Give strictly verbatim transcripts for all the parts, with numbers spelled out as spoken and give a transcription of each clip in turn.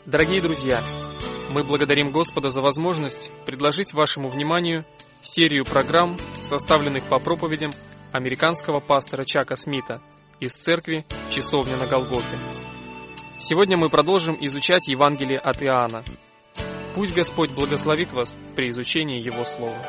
Дорогие друзья, мы благодарим Господа за возможность предложить вашему вниманию серию программ, составленных по проповедям американского пастора Чака Смита из церкви «Часовня на Голгофе». Сегодня мы продолжим изучать Евангелие от Иоанна. Пусть Господь благословит вас при изучении Его Слова.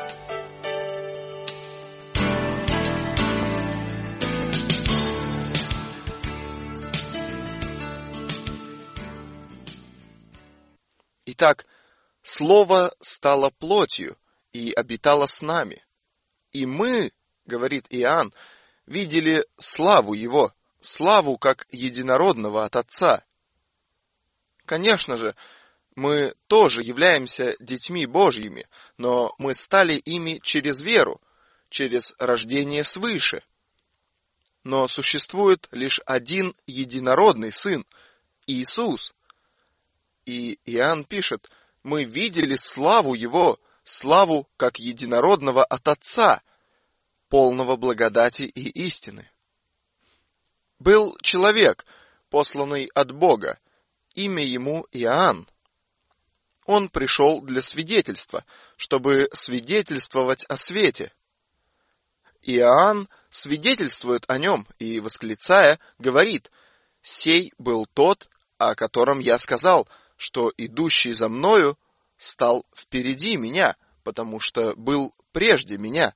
Итак, Слово стало плотью и обитало с нами. И мы, говорит Иоанн, видели славу Его, славу как единородного от Отца. Конечно же, мы тоже являемся детьми Божьими, но мы стали ими через веру, через рождение свыше. Но существует лишь один единородный Сын, Иисус. И Иоанн пишет: мы видели славу Его, славу как единородного от Отца, полного благодати и истины. Был человек, посланный от Бога, имя ему Иоанн. Он пришел для свидетельства, чтобы свидетельствовать о свете. Иоанн свидетельствует о нем и, восклицая, говорит: «Сей был тот, о котором я сказал, что идущий за мною стал впереди меня, потому что был прежде меня».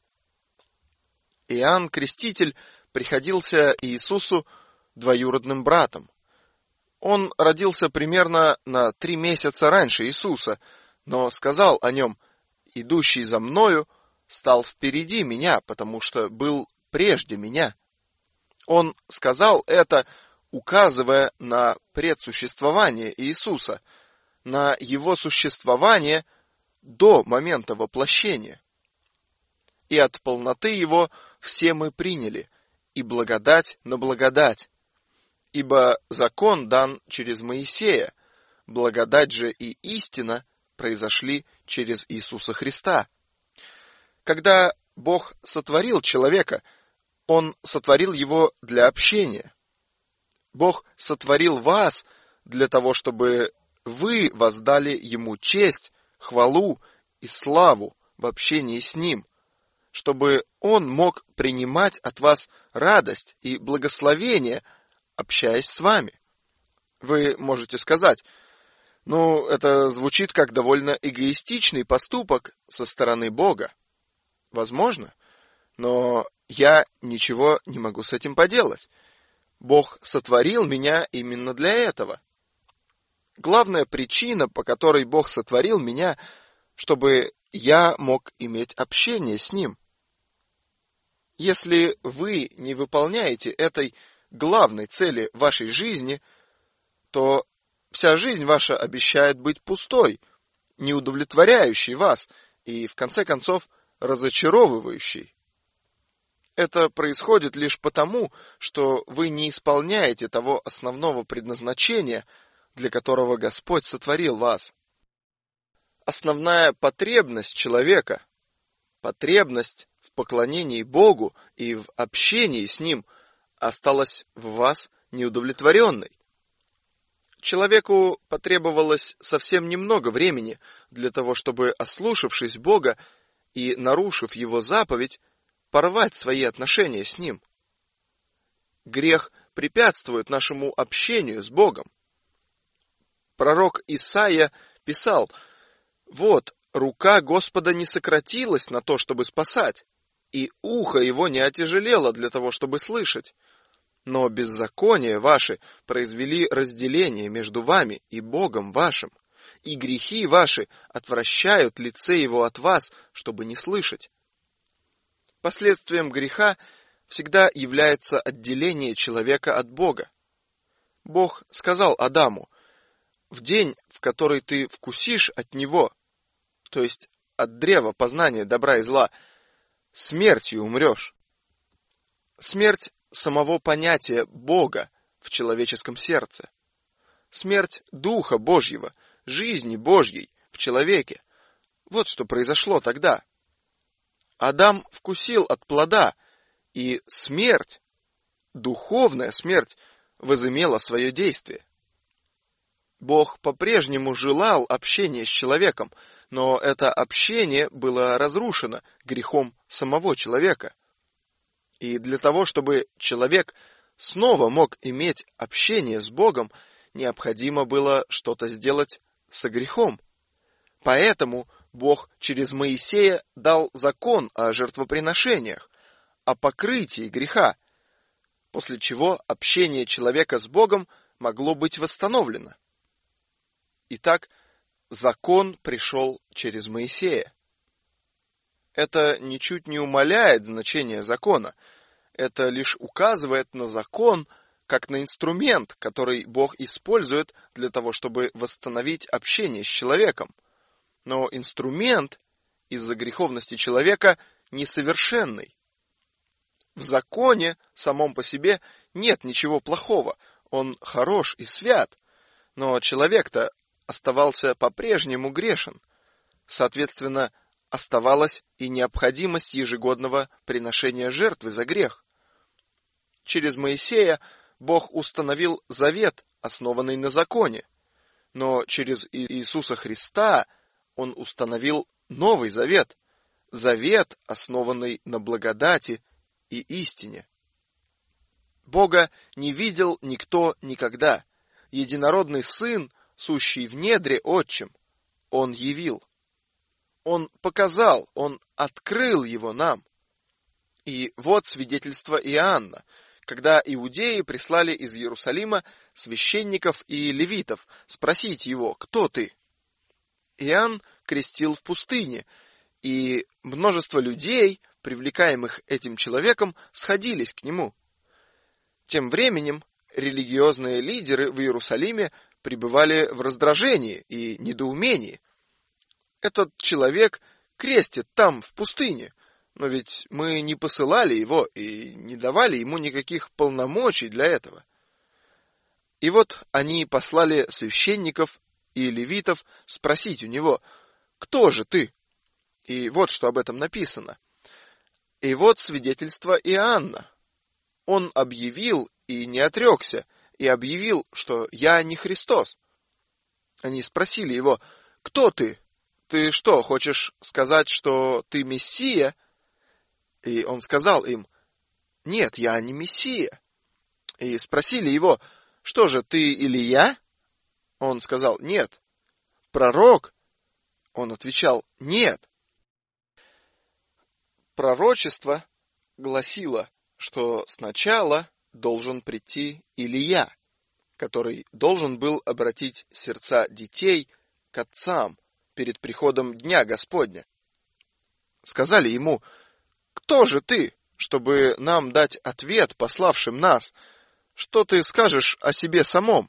Иоанн Креститель приходился Иисусу двоюродным братом. Он родился примерно на три месяца раньше Иисуса, но сказал о нем: «Идущий за мною стал впереди меня, потому что был прежде меня». Он сказал это, указывая на предсуществование Иисуса, на Его существование до момента воплощения. И от полноты Его все мы приняли, и благодать на благодать. Ибо закон дан через Моисея, благодать же и истина произошли через Иисуса Христа. Когда Бог сотворил человека, Он сотворил его для общения. Бог сотворил вас для того, чтобы вы воздали Ему честь, хвалу и славу в общении с Ним, чтобы Он мог принимать от вас радость и благословение, общаясь с вами. Вы можете сказать: ну, это звучит как довольно эгоистичный поступок со стороны Бога. Возможно, но я ничего не могу с этим поделать. Бог сотворил меня именно для этого. Главная причина, по которой Бог сотворил меня, чтобы я мог иметь общение с Ним. Если вы не выполняете этой главной цели вашей жизни, то вся жизнь ваша обещает быть пустой, не удовлетворяющей вас и, в конце концов, разочаровывающей. Это происходит лишь потому, что вы не исполняете того основного предназначения, для которого Господь сотворил вас. Основная потребность человека, потребность в поклонении Богу и в общении с Ним, осталась в вас неудовлетворенной. Человеку потребовалось совсем немного времени для того, чтобы, ослушавшись Бога и нарушив Его заповедь, порвать свои отношения с Ним. Грех препятствует нашему общению с Богом. Пророк Исаия писал: «Вот, рука Господа не сократилась на то, чтобы спасать, и ухо Его не отяжелело для того, чтобы слышать. Но беззакония ваши произвели разделение между вами и Богом вашим, и грехи ваши отвращают лице Его от вас, чтобы не слышать». Последствием греха всегда является отделение человека от Бога. Бог сказал Адаму: «В день, в который ты вкусишь от него, то есть от древа познания добра и зла, смертью умрешь». Смерть самого понятия Бога в человеческом сердце. Смерть Духа Божьего, жизни Божьей в человеке. Вот что произошло тогда. Адам вкусил от плода, и смерть, духовная смерть, возымела свое действие. Бог по-прежнему желал общения с человеком, но это общение было разрушено грехом самого человека. И для того, чтобы человек снова мог иметь общение с Богом, необходимо было что-то сделать со грехом. Поэтому Бог через Моисея дал закон о жертвоприношениях, о покрытии греха, после чего общение человека с Богом могло быть восстановлено. Итак, закон пришел через Моисея. Это ничуть не умаляет значение закона. Это лишь указывает на закон как на инструмент, который Бог использует для того, чтобы восстановить общение с человеком. Но инструмент из-за греховности человека несовершенный. В законе самом по себе нет ничего плохого, он хорош и свят, но человек-то оставался по-прежнему грешен. Соответственно, оставалась и необходимость ежегодного приношения жертвы за грех. Через Моисея Бог установил завет, основанный на законе, но через Иисуса Христа Он установил новый завет, завет, основанный на благодати и истине. Бога не видел никто никогда. Единородный Сын, сущий в недре Отчим, Он явил. Он показал, Он открыл Его нам. И вот свидетельство Иоанна, когда иудеи прислали из Иерусалима священников и левитов спросить его: «Кто ты?» Иоанн крестил в пустыне, и множество людей, привлекаемых этим человеком, сходились к нему. Тем временем религиозные лидеры в Иерусалиме пребывали в раздражении и недоумении. Этот человек крестит там, в пустыне, но ведь мы не посылали его и не давали ему никаких полномочий для этого. И вот они послали священников и левитов спросить у него: «Кто же ты?» И вот что об этом написано. И вот свидетельство Иоанна. Он объявил и не отрекся, и объявил, что я не Христос. Они спросили его: «Кто ты? Ты что, хочешь сказать, что ты Мессия?» И он сказал им: «Нет, я не Мессия». И спросили его: «Что же, ты Илия?» Он сказал: «Нет». «Пророк?» Он отвечал: «Нет». Пророчество гласило, что сначала должен прийти Илия, который должен был обратить сердца детей к отцам перед приходом Дня Господня. Сказали ему: «Кто же ты, чтобы нам дать ответ пославшим нас? Что ты скажешь о себе самом?»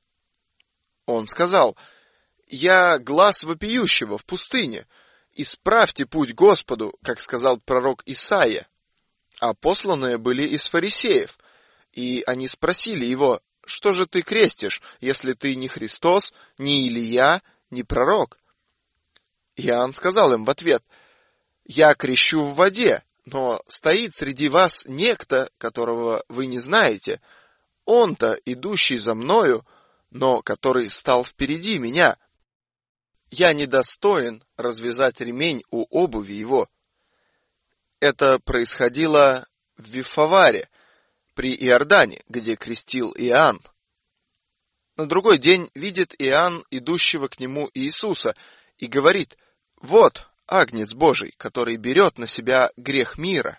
Он сказал: «Я глас вопиющего в пустыне. Исправьте путь Господу, как сказал пророк Исаия». А посланные были из фарисеев, и они спросили его: «Что же ты крестишь, если ты не Христос, не Илия, не пророк?» Иоанн сказал им в ответ: «Я крещу в воде, но стоит среди вас некто, которого вы не знаете, он-то, идущий за мною, но который стал впереди меня. Я недостоин развязать ремень у обуви его». Это происходило в Вифаваре, при Иордане, где крестил Иоанн. На другой день видит Иоанн идущего к нему Иисуса и говорит: «Вот Агнец Божий, который берет на себя грех мира».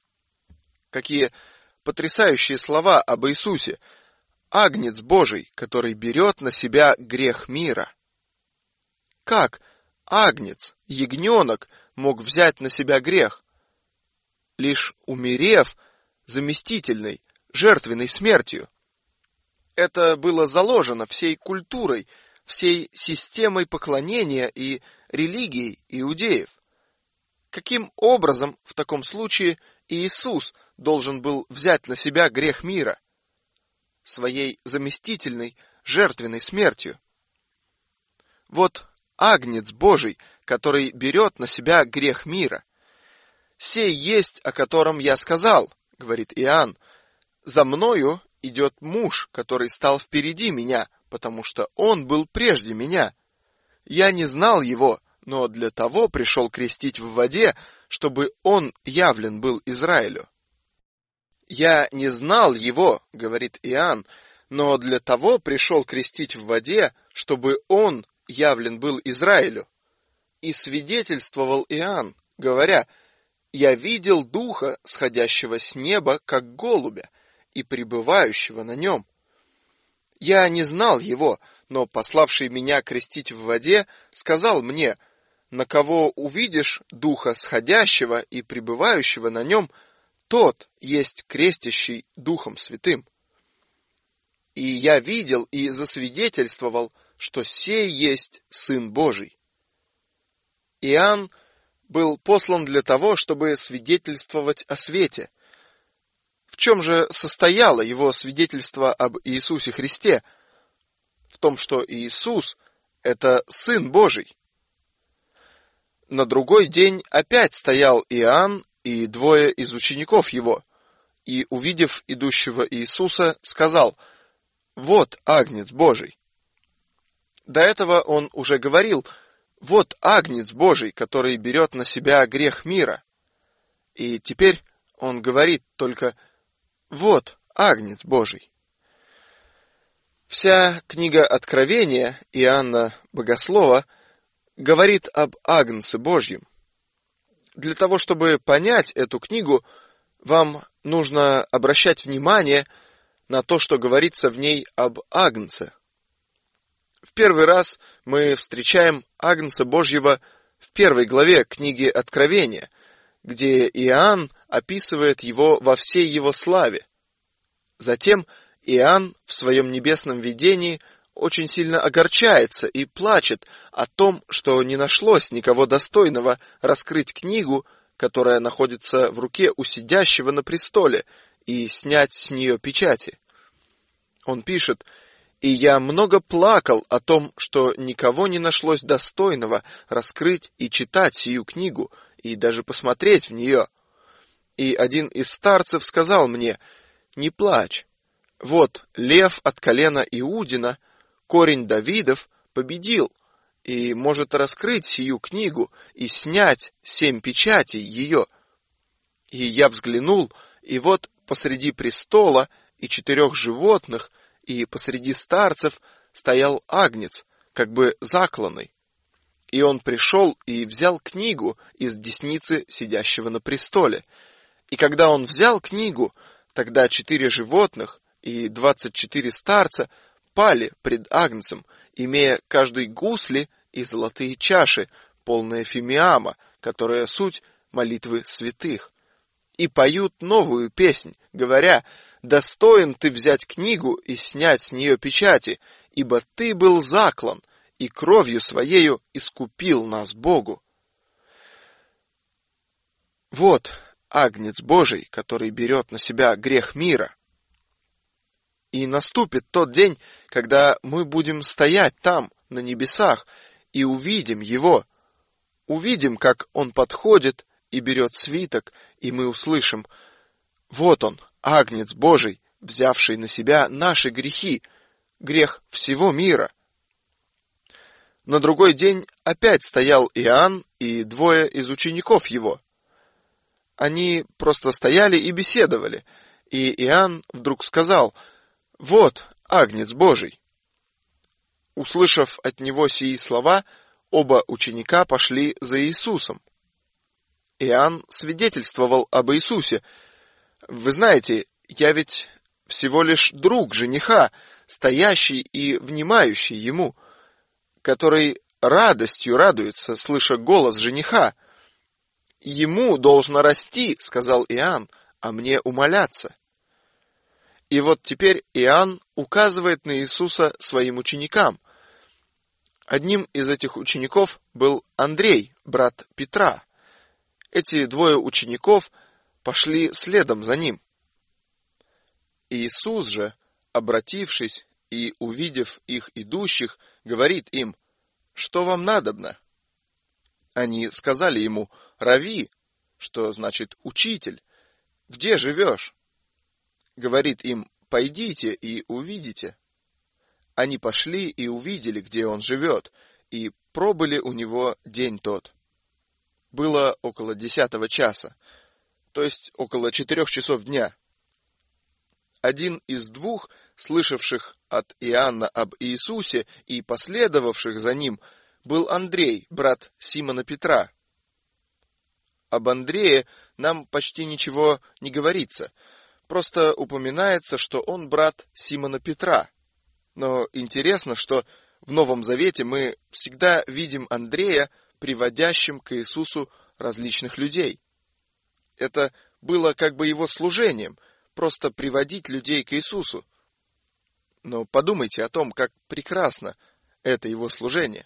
Какие потрясающие слова об Иисусе! Агнец Божий, который берет на себя грех мира. Как агнец, ягненок, мог взять на себя грех? Лишь умерев заместительной, жертвенной смертью. Это было заложено всей культурой, всей системой поклонения и религией иудеев. Каким образом в таком случае Иисус должен был взять на себя грех мира? Своей заместительной, жертвенной смертью. Вот Агнец Божий, который берет на себя грех мира. «Сей есть, о котором я сказал», — говорит Иоанн, «за мною идет муж, который стал впереди меня, потому что он был прежде меня. Я не знал его, но для того пришел крестить в воде, чтобы он явлен был Израилю. Я не знал его, говорит Иоанн, но для того пришел крестить в воде, чтобы он явлен был Израилю. И свидетельствовал Иоанн, говоря: «Я видел Духа, сходящего с неба, как голубя, и пребывающего на нем. Я не знал его, но пославший меня крестить в воде сказал мне: на кого увидишь Духа сходящего и пребывающего на нем, тот есть крестящий Духом Святым. И я видел и засвидетельствовал, что сей есть Сын Божий». Иоанн был послан для того, чтобы свидетельствовать о свете. В чем же состояло его свидетельство об Иисусе Христе? В том, что Иисус — это Сын Божий. На другой день опять стоял Иоанн и двое из учеников его, и, увидев идущего Иисуса, сказал: «Вот Агнец Божий». До этого он уже говорил: «Вот Агнец Божий, который берет на себя грех мира». И теперь он говорит только: «Вот Агнец Божий». Вся книга Откровения Иоанна Богослова говорит об Агнце Божьем. Для того, чтобы понять эту книгу, вам нужно обращать внимание на то, что говорится в ней об Агнце. В первый раз мы встречаем Агнца Божьего в первой главе книги Откровения, где Иоанн описывает его во всей его славе. Затем Иоанн в своем небесном видении очень сильно огорчается и плачет о том, что не нашлось никого достойного раскрыть книгу, которая находится в руке у сидящего на престоле, и снять с нее печати. Он пишет: «И я много плакал о том, что никого не нашлось достойного раскрыть и читать сию книгу, и даже посмотреть в нее. И один из старцев сказал мне: не плачь, вот лев от колена Иудина, корень Давидов, победил, и может раскрыть сию книгу и снять семь печатей ее». И я взглянул, и вот посреди престола и четырех животных, и посреди старцев стоял Агнец, как бы закланный. И он пришел и взял книгу из десницы сидящего на престоле. И когда он взял книгу, тогда четыре животных и двадцать четыре старца пали пред Агнцем, имея каждый гусли и золотые чаши, полные фимиама, которая суть молитвы святых. И поют новую песнь, говоря: «Достоин ты взять книгу и снять с нее печати, ибо ты был заклан, и кровью своею искупил нас Богу». Вот Агнец Божий, который берет на себя грех мира. И наступит тот день, когда мы будем стоять там, на небесах, и увидим Его. Увидим, как Он подходит и берет свиток, и мы услышим: «Вот Он, Агнец Божий, взявший на себя наши грехи, грех всего мира». На другой день опять стоял Иоанн и двое из учеников его. Они просто стояли и беседовали, и Иоанн вдруг сказал: «Вот Агнец Божий». Услышав от него сии слова, оба ученика пошли за Иисусом. Иоанн свидетельствовал об Иисусе: «Вы знаете, я ведь всего лишь друг жениха, стоящий и внимающий ему, который радостью радуется, слыша голос жениха. Ему должно расти, — сказал Иоанн, — а мне умоляться». И вот теперь Иоанн указывает на Иисуса своим ученикам. Одним из этих учеников был Андрей, брат Петра. Эти двое учеников пошли следом за ним. Иисус же, обратившись и увидев их идущих, говорит им: «Что вам надобно?» Они сказали ему: «Рави», что значит «учитель». «Где живешь?» Говорит им: «Пойдите и увидите». Они пошли и увидели, где он живет, и пробыли у него день тот. Было около десятого часа, то есть около четырех часов дня. Один из двух, слышавших от Иоанна об Иисусе и последовавших за ним, был Андрей, брат Симона Петра. Об Андрее нам почти ничего не говорится, просто упоминается, что он брат Симона Петра. Но интересно, что в Новом Завете мы всегда видим Андрея, приводящим к Иисусу различных людей. Это было как бы его служением, просто приводить людей к Иисусу. Но подумайте о том, как прекрасно это его служение.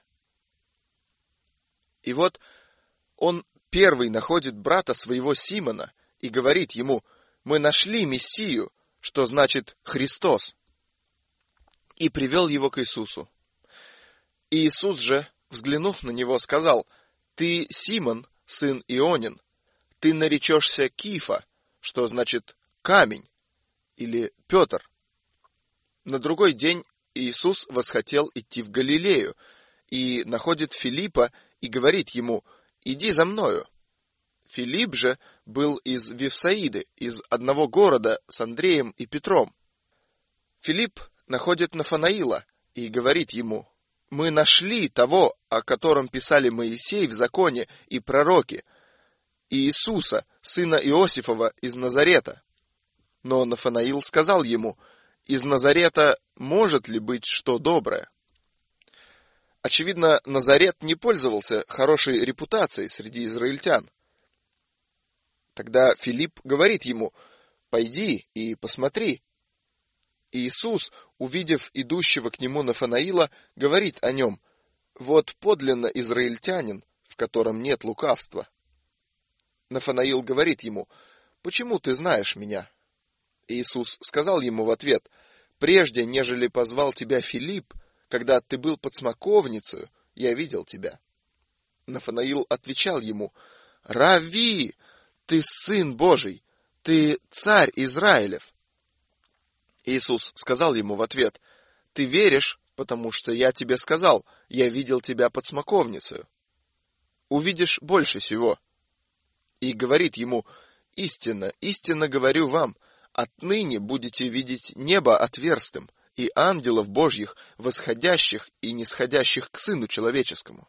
И вот он первый находит брата своего Симона и говорит ему: «Мы нашли Мессию», что значит «Христос», и привел его к Иисусу. И Иисус же, взглянув на него, сказал: «Ты Симон, сын Ионин, ты наречешься Кифа», что значит «камень» или «Петр». На другой день Иисус восхотел идти в Галилею и находит Филиппа и говорит ему: «Иди за мною». Филипп же был из Вифсаиды, из одного города с Андреем и Петром. Филипп находит Нафанаила и говорит ему: «Мы нашли того, о котором писали Моисей в законе и пророки, Иисуса, сына Иосифова из Назарета». Но Нафанаил сказал ему: «Из Назарета может ли быть что доброе?» Очевидно, Назарет не пользовался хорошей репутацией среди израильтян. Тогда Филипп говорит ему: «Пойди и посмотри». Иисус, увидев идущего к нему Нафанаила, говорит о нем: «Вот подлинно израильтянин, в котором нет лукавства». Нафанаил говорит ему: «Почему ты знаешь меня?» Иисус сказал ему в ответ: «Прежде, нежели позвал тебя Филипп, когда ты был под смоковницей, я видел тебя». Нафанаил отвечал ему: «Рави, ты сын Божий, ты царь Израилев». Иисус сказал ему в ответ: «Ты веришь, потому что я тебе сказал, я видел тебя под смоковницей. Увидишь больше сего». И говорит ему: «Истинно, истинно говорю вам, отныне будете видеть небо отверстым и ангелов Божьих, восходящих и нисходящих к Сыну Человеческому».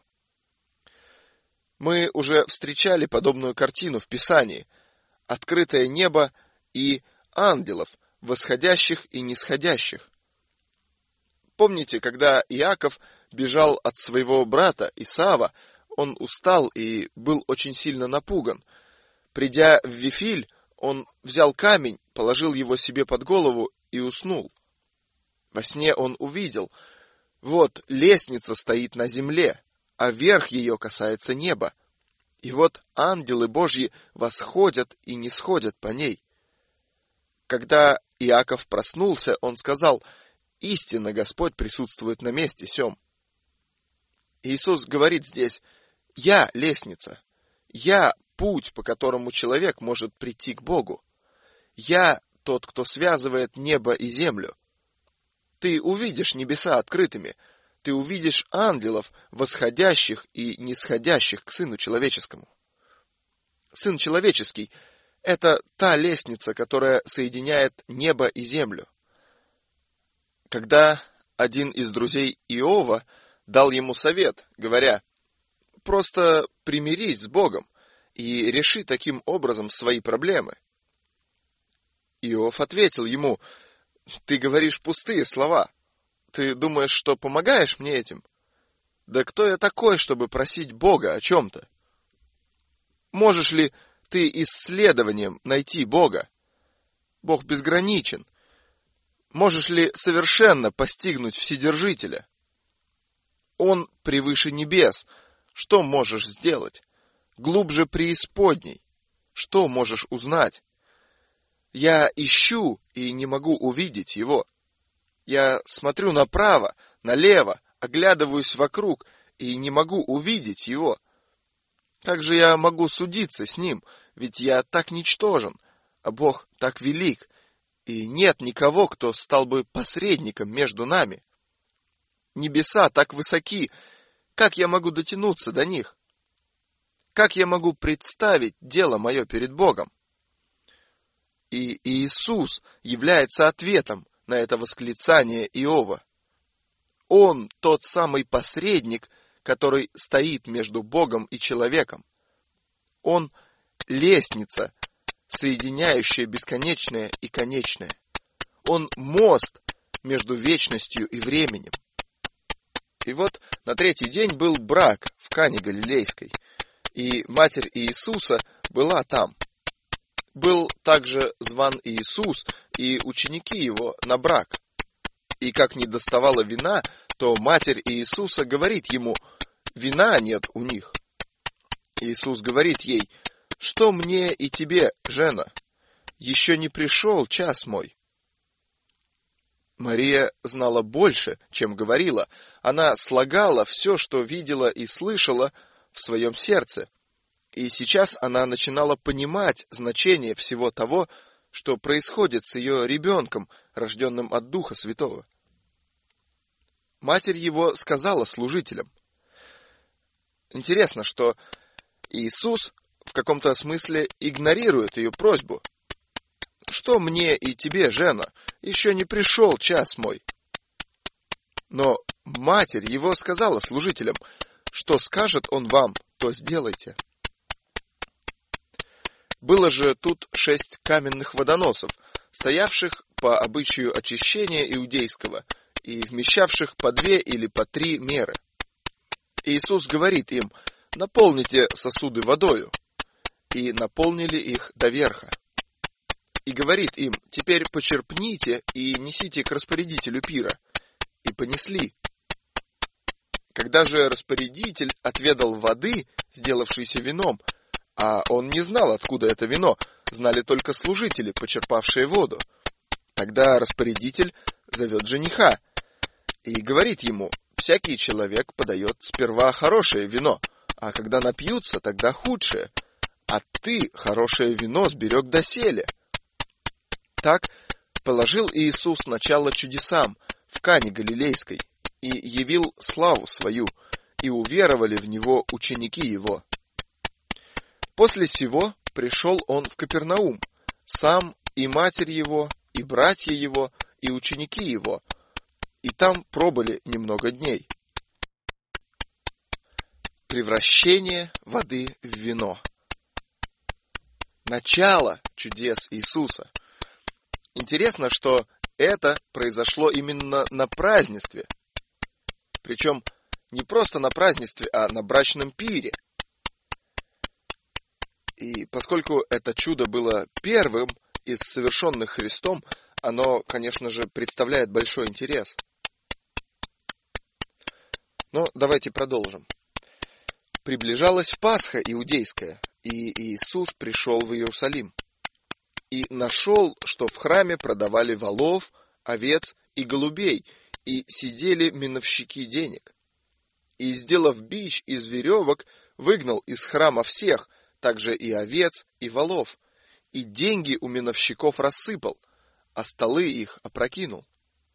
Мы уже встречали подобную картину в Писании: открытое небо и ангелов, восходящих и нисходящих. Помните, когда Иаков бежал от своего брата Исава, он устал и был очень сильно напуган. Придя в Вифиль, он взял камень, положил его себе под голову и уснул. Во сне он увидел: вот лестница стоит на земле, а верх ее касается неба. И вот ангелы Божьи восходят и нисходят по ней. Когда Иаков проснулся, он сказал: «Истинно Господь присутствует на месте сем». Иисус говорит здесь: «Я лестница, я путь, по которому человек может прийти к Богу. Я тот, кто связывает небо и землю. Ты увидишь небеса открытыми, ты увидишь ангелов, восходящих и нисходящих к Сыну Человеческому». Сын Человеческий — это та лестница, которая соединяет небо и землю. Когда один из друзей Иова дал ему совет, говоря: «Просто примирись с Богом и реши таким образом свои проблемы», Иов ответил ему: «Ты говоришь пустые слова. Ты думаешь, что помогаешь мне этим? Да кто я такой, чтобы просить Бога о чем-то? Можешь ли ты исследованием найти Бога? Бог безграничен. Можешь ли совершенно постигнуть Вседержителя? Он превыше небес. Что можешь сделать? Глубже преисподней. Что можешь узнать? Я ищу и не могу увидеть его. Я смотрю направо, налево, оглядываюсь вокруг и не могу увидеть его. Как же я могу судиться с ним? Ведь я так ничтожен, а Бог так велик, и нет никого, кто стал бы посредником между нами». Небеса так высоки. Как я могу дотянуться до них? Как я могу представить дело мое перед Богом? И Иисус является ответом на это восклицание Иова. Он тот самый посредник, который стоит между Богом и человеком. Он лестница, соединяющая бесконечное и конечное. Он мост между вечностью и временем. И вот на третий день был брак в Кане Галилейской, и матерь Иисуса была там. Был также зван Иисус и ученики его на брак. И как не доставало вина, то матерь Иисуса говорит ему: вина нет у них. Иисус говорит ей: что мне и тебе, жена? Еще не пришел час мой. Мария знала больше, чем говорила. Она слагала все, что видела и слышала, в своем сердце. И сейчас она начинала понимать значение всего того, что происходит с ее ребенком, рожденным от Духа Святого. Матерь его сказала служителям. Интересно, что Иисус в каком-то смысле игнорирует ее просьбу. Что мне и тебе, жена? Еще не пришел час мой. Но матерь его сказала служителям: что скажет он вам, то сделайте. Было же тут шесть каменных водоносов, стоявших по обычаю очищения иудейского и вмещавших по две или по три меры. Иисус говорит им: наполните сосуды водою. И наполнили их до верха. И говорит им: теперь почерпните и несите к распорядителю пира. И понесли. Когда же распорядитель отведал воды, сделавшейся вином, а он не знал, откуда это вино, знали только служители, почерпавшие воду, тогда распорядитель зовет жениха и говорит ему: всякий человек подает сперва хорошее вино, а когда напьются, тогда худшее, а ты хорошее вино сберег доселе. Так положил Иисус начало чудесам в Кане Галилейской и явил славу свою, и уверовали в него ученики его. После сего пришел он в Капернаум, сам и матерь его, и братья его, и ученики его, и там пробыли немного дней. Превращение воды в вино. Начало чудес Иисуса. Интересно, что это произошло именно на празднестве. Причем не просто на празднестве, а на брачном пире. И поскольку это чудо было первым из совершенных Христом, оно, конечно же, представляет большой интерес. Но давайте продолжим. Приближалась Пасха иудейская, и Иисус пришел в Иерусалим. И нашел, что в храме продавали волов, овец и голубей, и сидели миновщики денег. И, сделав бич из веревок, выгнал из храма всех, также и овец, и волов, и деньги у миновщиков рассыпал, а столы их опрокинул.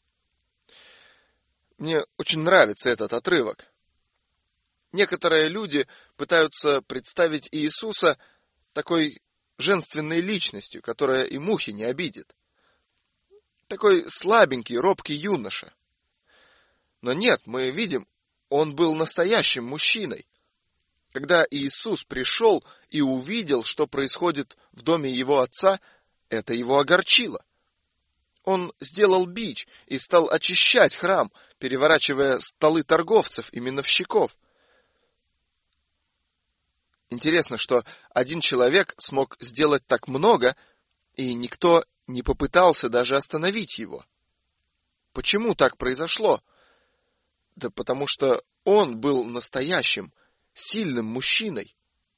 Мне очень нравится этот отрывок. Некоторые люди пытаются представить Иисуса такой женственной личностью, которая и мухи не обидит. Такой слабенький, робкий юноша. Но нет, мы видим, он был настоящим мужчиной. Когда Иисус пришел и увидел, что происходит в доме его отца, это его огорчило. Он сделал бич и стал очищать храм, переворачивая столы торговцев и миновщиков. Интересно, что один человек смог сделать так много, и никто не попытался даже остановить его. Почему так произошло? Да потому что он был настоящим, сильным мужчиной.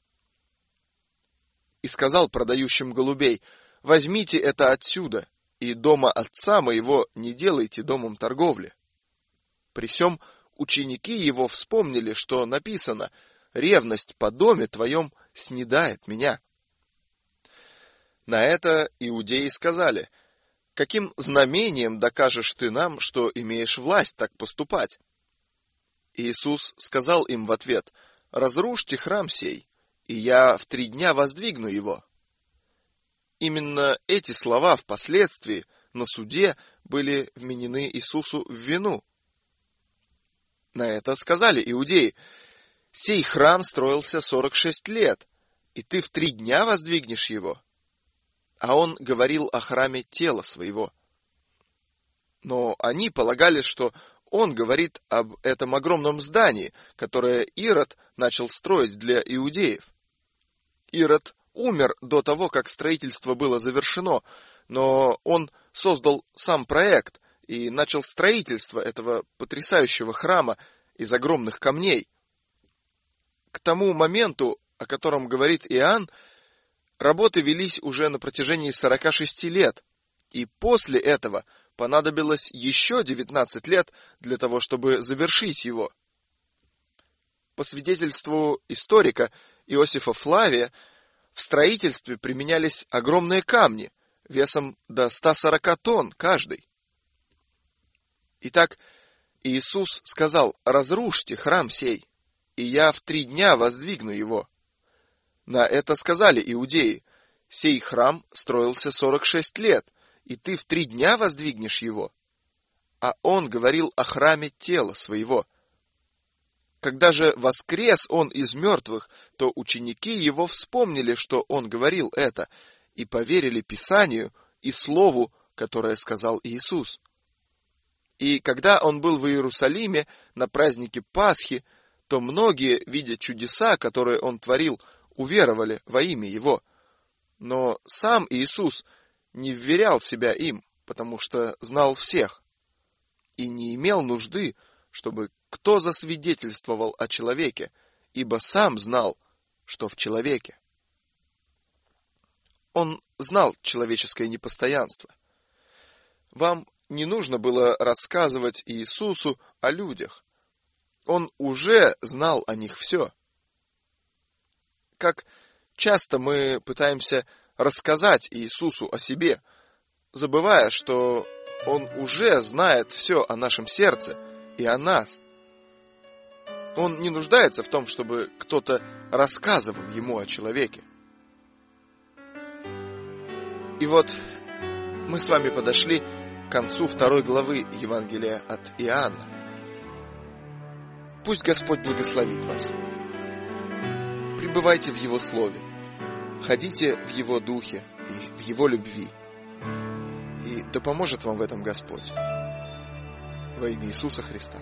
И сказал продающим голубей: возьмите это отсюда, и дома отца моего не делайте домом торговли. При сем ученики его вспомнили, что написано: ревность по доме твоем снедает меня. На это иудеи сказали: каким знамением докажешь ты нам, что имеешь власть так поступать? Иисус сказал им в ответ: «Разрушьте храм сей, и я в три дня воздвигну его». Именно эти слова впоследствии на суде были вменены Иисусу в вину. На это сказали иудеи: «Сей храм строился сорок шесть лет, и ты в три дня воздвигнешь его». А он говорил о храме тела своего. Но они полагали, что он говорит об этом огромном здании, которое Ирод начал строить для иудеев. Ирод умер до того, как строительство было завершено, но он создал сам проект и начал строительство этого потрясающего храма из огромных камней. К тому моменту, о котором говорит Иоанн, работы велись уже на протяжении сорока шести лет, и после этого понадобилось еще девятнадцать лет для того, чтобы завершить его. По свидетельству историка Иосифа Флавия, в строительстве применялись огромные камни, весом до ста сорока тонн каждый. Итак, Иисус сказал: «Разрушьте храм сей, и я в три дня воздвигну его». На это сказали иудеи: «Сей храм строился сорок шесть лет, и ты в три дня воздвигнешь его». А он говорил о храме тела своего. Когда же воскрес он из мертвых, то ученики его вспомнили, что он говорил это, и поверили Писанию и слову, которое сказал Иисус. И когда он был в Иерусалиме на празднике Пасхи, то многие, видя чудеса, которые он творил, уверовали во имя его. Но сам Иисус не вверял себя им, потому что знал всех, и не имел нужды, чтобы кто засвидетельствовал о человеке, ибо сам знал, что в человеке. Он знал человеческое непостоянство. Вам не нужно было рассказывать Иисусу о людях. Он уже знал о них все. Как часто мы пытаемся рассказать Иисусу о себе, забывая, что Он уже знает все о нашем сердце и о нас. Он не нуждается в том, чтобы кто-то рассказывал Ему о человеке. И вот мы с вами подошли к концу второй главы Евангелия от Иоанна. Пусть Господь благословит вас. Пребывайте в Его Слове, ходите в Его Духе и в Его любви. И да поможет вам в этом Господь. Во имя Иисуса Христа.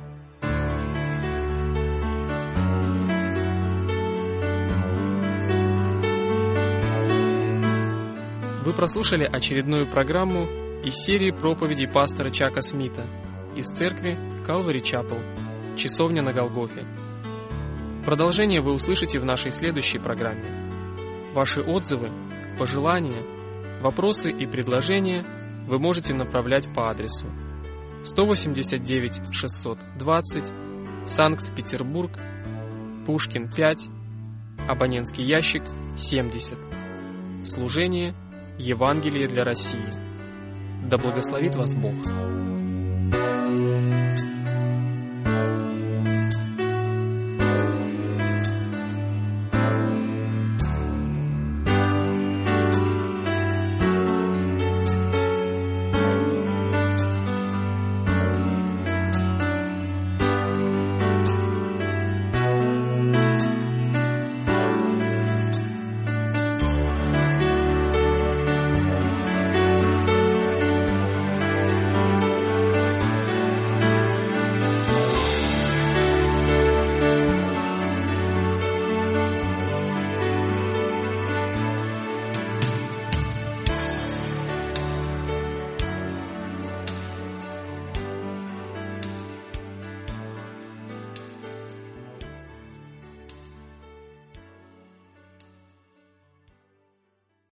Вы прослушали очередную программу из серии проповедей пастора Чака Смита из церкви Calvary Chapel, Часовня на Голгофе. Продолжение вы услышите в нашей следующей программе. Ваши отзывы, пожелания, вопросы и предложения вы можете направлять по адресу сто восемьдесят девять шестьсот двадцать, Санкт-Петербург, Пушкин пять, абонентский ящик семьдесят. Служение Евангелие для России. Да благословит вас Бог.